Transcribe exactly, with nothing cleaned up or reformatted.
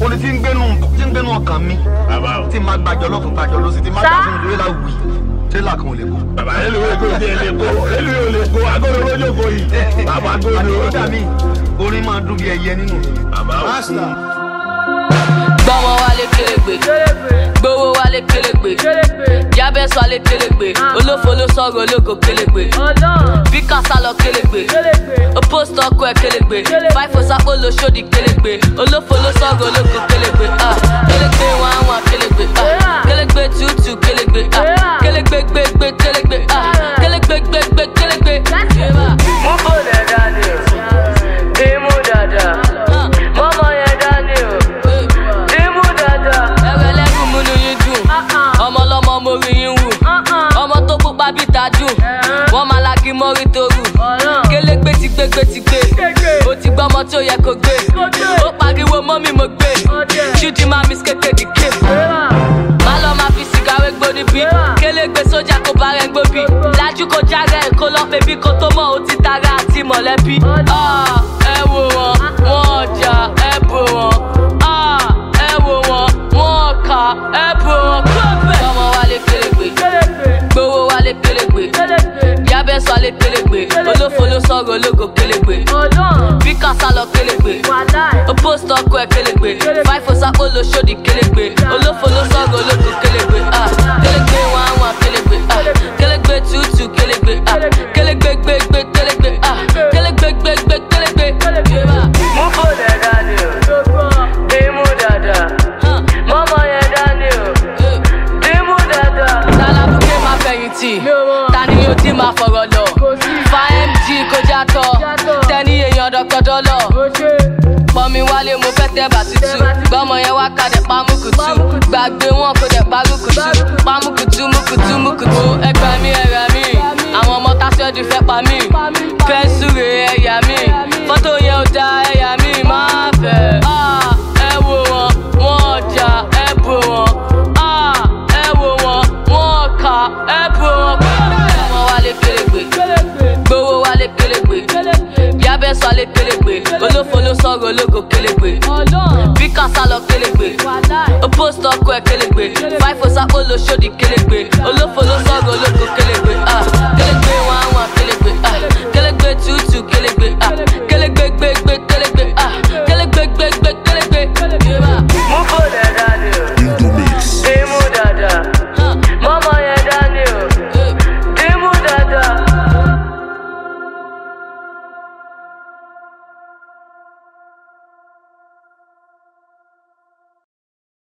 Oní tí ń gbénu tí ń gbénu ọkàn mi. Tí máa gbàjọ lọ́kùn gbàjọ lósì tí máa gbàjọ lórí la wì. Tírélà kan ò lè kó. Bàbá elu eko ti ẹ lè kó elu ò lè kó agolo lójó kó yìí. Bàbá agolo. Àdìgbòdà mi orin máa dún bí ẹyẹ nínú mi. Bàbá o. Gbọ́mọ wálé kélégbé, gbowó wálé kélégbé, Yábẹ́sọ wálé kélégbé, olófo ló sọ̀rọ̀ ológo kélégbé, bí kásá lọ kélégbé, ó post ọkọ ẹ̀ kélégbé, fáìfò sápò ló ṣòdì kélégbé, olófo ló sọ̀rọ̀ ológo kélégbé, kélégbé wọn àwọn kélégbé, kélégbé tútù kélégbé, kélégbé gbégbé kélégbé, kélégbé gbégbé kélégbé. Mú bò dada ni o, dìímú dada, mọ́mọ́ yẹn dání o. Ọmọlọmọ mo rí yín wù, ọmọ tó pupa bí tajú, wọ́n máa la kí mọ́rí torú, kélégbé ti gbégbé ti gbé, ó ti gbọ́ ọmọ tí ó yẹ kó gbé, ó pariwo mọ́ mi mo gbé, ṣíjí máa mi kékeré ké. Má lọ máa fi sìgá wé gbóni bí, kélégbé sójà kó bá rẹ̀ gbóbi, lájú kó jára ẹ̀ kó lọ́ pé bí kò tó mọ̀ ó ti tara àti mọ̀lẹ́bí. Ẹ wò wọ́n, wọ́n ọjà, ẹ bò wọ́n, ẹ wò wọ́n, wọ́n ọkà, ẹ bò wọ́n. Gbọ́mọ wálé kélégbé, gbowó wálé kélégbé, Yábẹ́sọ wálé kélégbé, olófo ló sọ̀rọ̀ ológo kélégbé, bí kásá lọ kélégbé, ó post ọkọ ẹ̀ kélégbé, fáìfò sápò ló ṣòdì kélégbé, olófo ló sọ̀rọ̀ ológo kélégbé, kélégbé wọn àwọn kélégbé, kélégbé tútù kélégbé, kélégbé gbégbé kélégbé, kélégbé gbégbé kélégbé. Mú bò dada ni o, dìímú dada, mọ́mọ́ yẹn dání o. Tálábùké máa fẹ̀yìntì, tani yóò ti máa fọ̀rọ̀ lọ. Fa M G kó játọ̀, tẹ́ni èèyàn dọ́kọ̀dọ́ lọ. Pọ̀nmi wálé mo fẹ́ tẹ́ bàtútù, gbọ́mọ yẹn wá kadẹ̀ pamúkùtù. Gbàgbé wọn kó dẹ̀ parúkùtù, pamúkùtù múkùtù múkùtù. Ẹgbẹ́ mi ẹ̀rẹ̀ mi, àwọn ọmọ tásíọ́dù fẹ́ pa mí. Fẹ́ súre ẹ̀yà mi, fọ́tò yẹn ò da ẹ̀yà mi máa fẹ́. Ẹ wò wọ́n, wọ́n ọjà, ẹ bò wọ́n. Gbọ́mọ wálé kélégbé, gbowó wálé kélégbé, Yábẹ́sọ wálé kélégbé, olófo ló sọ̀rọ̀ ológo kélégbé, bí kásá lọ kélégbé, ó post ọkọ ẹ̀ kélégbé, fáìfò sápò ló ṣòdì kélégbé, olófo ló sọ̀rọ̀ ológo kélégbé, kélégbé wọn àwọn kélégbé.